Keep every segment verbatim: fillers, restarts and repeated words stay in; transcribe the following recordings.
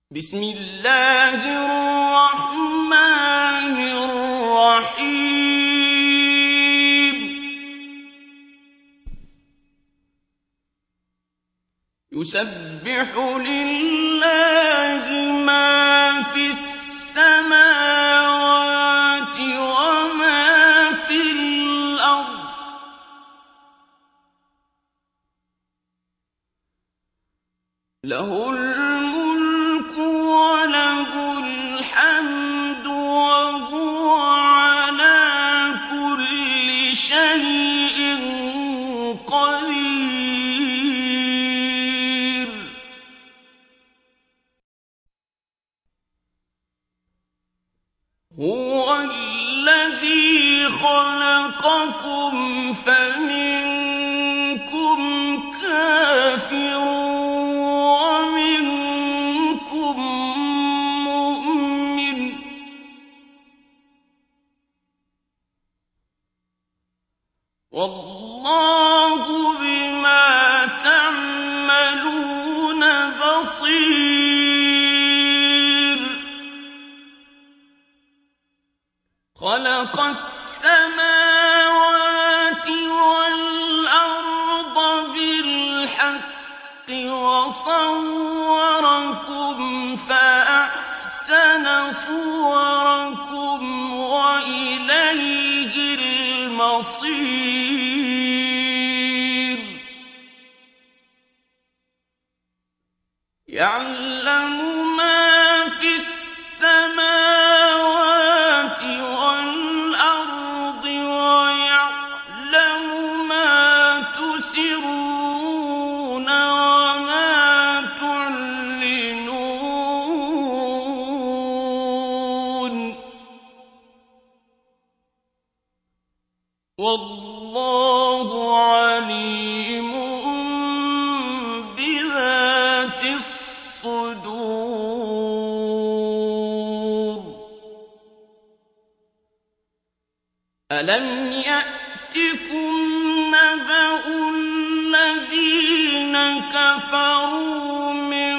بسم الله الرحمن الرحيم يسبح لله ما في السماوات وما في الأرض له الملك وله الحمد وهو على كل شيء قدير هو الذي خلقكم فمنكم كافر والله بما تعملون بصير خلق السماوات والأرض بالحق وصوركم فأحسن صوركم وإليه المصير يعلم ما في السماوات والأرض ويعلم ما تسرون وما تعلنون والله عليم بذات الصدور ألم يأتكم نبأ الذين كفروا من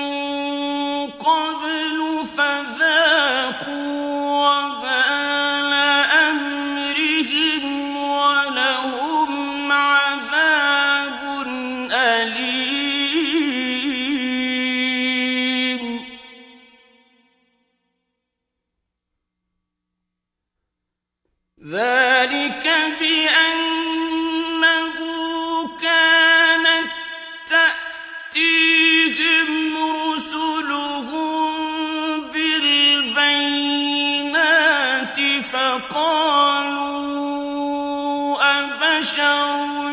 قبل فذاقوا وبال أمرهم ولهم عذاب أليم ذلك بأنه كانت تأتيهم رسلهم بالبينات فقالوا أبشر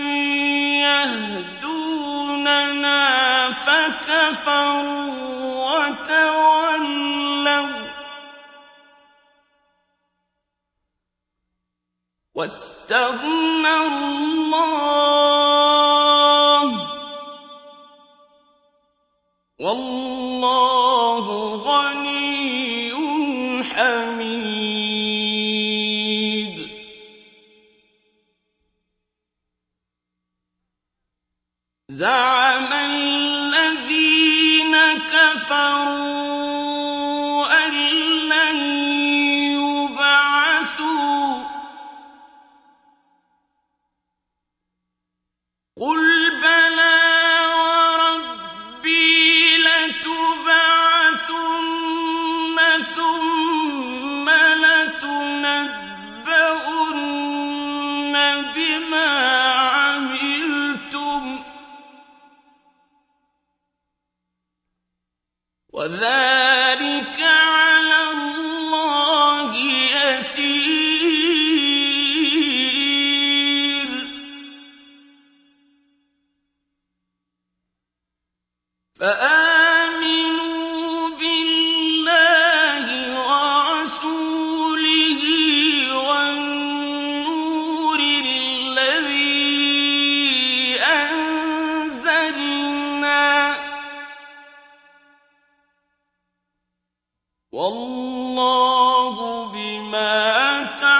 يهدوننا فكفروا وتولوا واستغنى الله والله غني حميد زعم الذين كفروا أن لن يبعثوا قل بلى وربي لتبعثن ثم لتنبؤن بما عملتم وذلك على الله يسير فآمنوا بالله ورسوله والنور الذي أنزلنا والله بما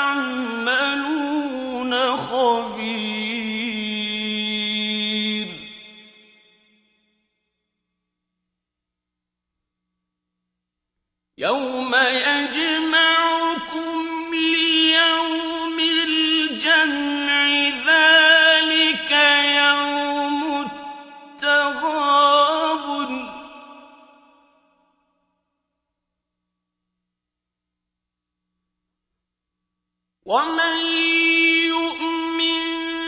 تعملون خبير يَوْمَ يَجْمَعُكُمْ لِيَوْمِ الْجَمْعِ ۖ ذَٰلِكَ يَوْمُ التَّغَابُنِ ۗ وَمَن يُؤْمِن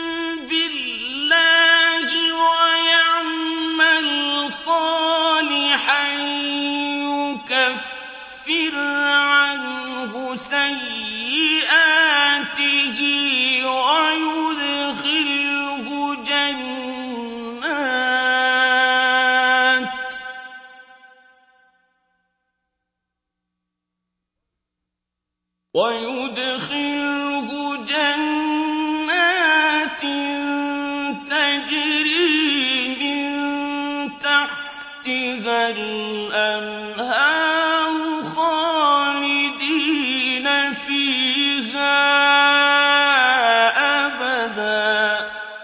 بِاللَّهِ وَيَعْمَلْ صَالِحًا يُكَفِّرْ عَنْهُ سَيِّئَاتِهِ وَيُدْخِلْهُ جَنَّاتٍ وَيُدْخِلْهُ جَنَّاتٍ تَجْرِي مِن تَحْتِهَا الْأَنْهَارُ خَالِدِينَ فِيهَا أَبَدًا ۚ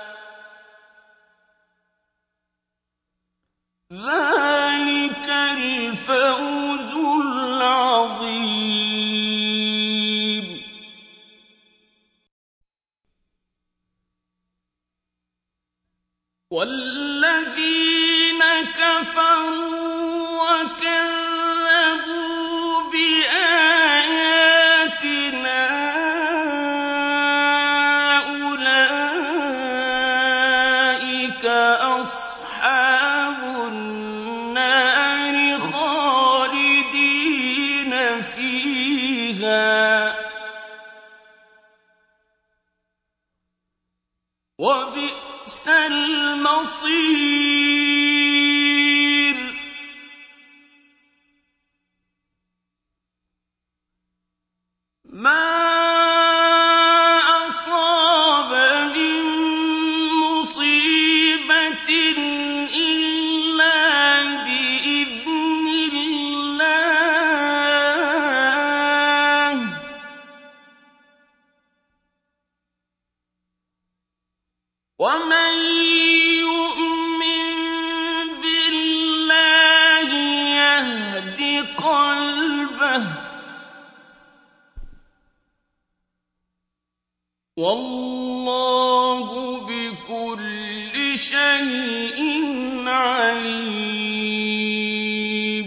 ذَٰلِكَ الْفَوْزُ الْعَظِيمُ. وَالَّذِينَ كَفَرُوا وَكَذَّبُوا بِآيَاتِنَا أُولَٰئِكَ أَصْحَابُ النَّارِ خَالِدِينَ فِيهَا ۖ وَبِئْسَ الْمَصِيرُ. مَا أَصَابَ مِن مُّصِيبَةٍ إِلَّا بِإِذْنِ اللَّهِ ۗ وَمَن يُؤْمِن بِاللَّهِ يَهْدِ قَلْبَهُ ۚ وَاللَّهُ بِكُلِّ شَيْءٍ عَلِيمٌ.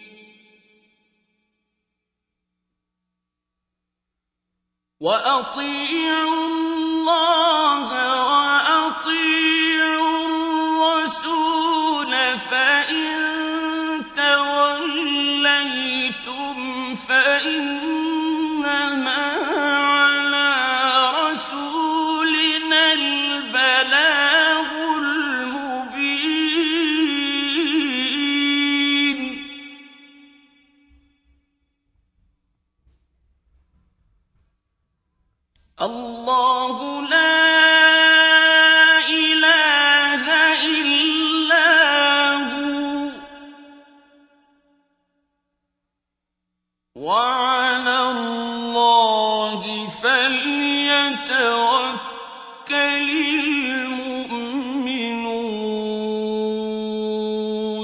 وَأَطِيعُوا اللَّهَ وَأَطِيعُوا الرَّسُولَ ۚ فَإِن تَوَلَّيْتُمْ فَإِنَّمَا عَلَىٰ رَسُولِنَا الْبَلَاغُ الْمُبِينُ. اللَّهُ لَا إِلَٰهَ إِلَّا هُوَ ۚ وَعَلَى اللَّهِ فَلْيَتَوَكَّلِ الْمُؤْمِنُونَ.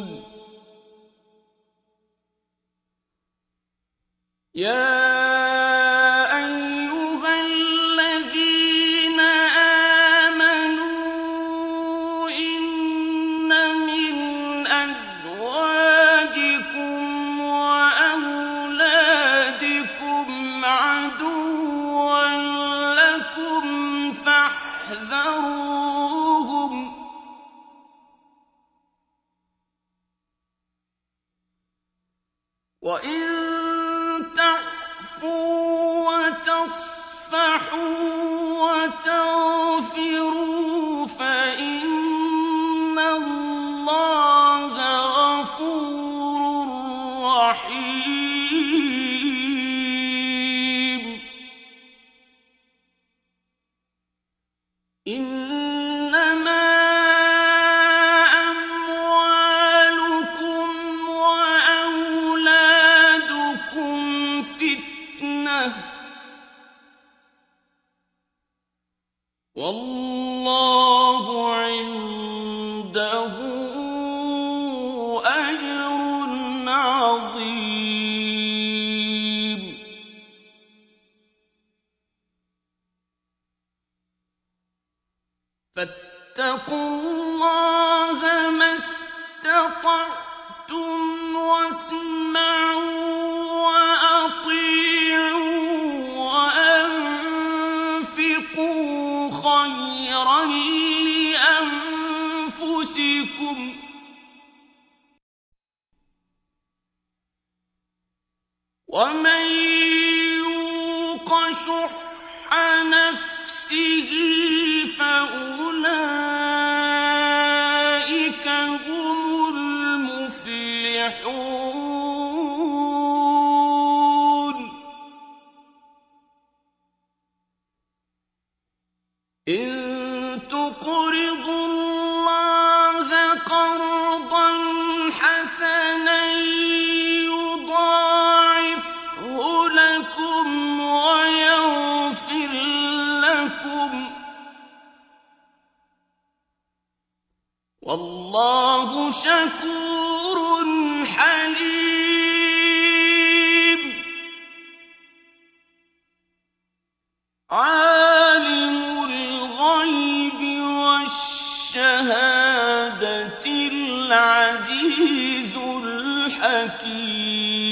يَا أَيُّهَا الَّذِينَ آمَنُوا إِنَّ مِنْ أَزْوَاجِكُمْ وَأَوْلَادِكُمْ عَدُوًّا لَّكُمْ فَاحْذَرُوهُمْ ۚ وَإِن تَعْفُوا وَتَصْفَحُوا وَتَغْفِرُوا فَإِنَّ اللَّهَ غَفُورٌ رَّحِيمٌ. إِنَّمَا أَمْوَالُكُمْ وَأَوْلَادُكُمْ فِتْنَةٌ ۚ وَاللَّهُ عِندَهُ أَجْرٌ عَظِيمٌ. فاتقوا الله ما استطعتم واسمعوا وأطيعوا وأنفقوا خيرا لأنفسكم ومن يوق شح نفسه فأولئك هم المفلحون إن تقرضوا الله قرضا حسنا يضاعفه لكم ويغفر لكم والله شكور حليم عالم الغيب والشهادة العزيز الحكيم